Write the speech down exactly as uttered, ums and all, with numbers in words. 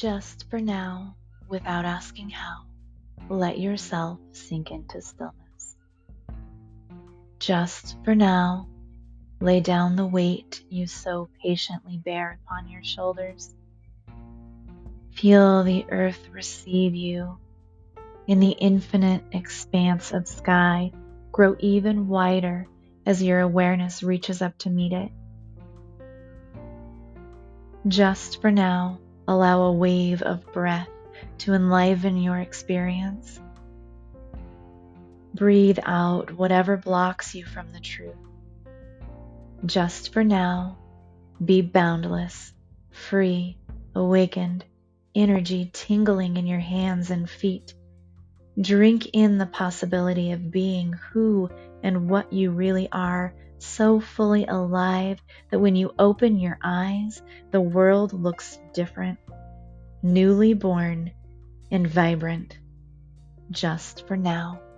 Just for now, without asking how, let yourself sink into stillness. Just for now, lay down the weight you so patiently bear upon your shoulders. Feel the earth receive you. In the infinite expanse of sky, grow even wider as your awareness reaches up to meet it. Just for now, allow a wave of breath to enliven your experience. Breathe out whatever blocks you from the truth. Just for now, be boundless, free, awakened, energy tingling in your hands and feet. Drink in the possibility of being who and what you really are, so fully alive that when you open your eyes, the world looks different, newly born and vibrant. Just for now.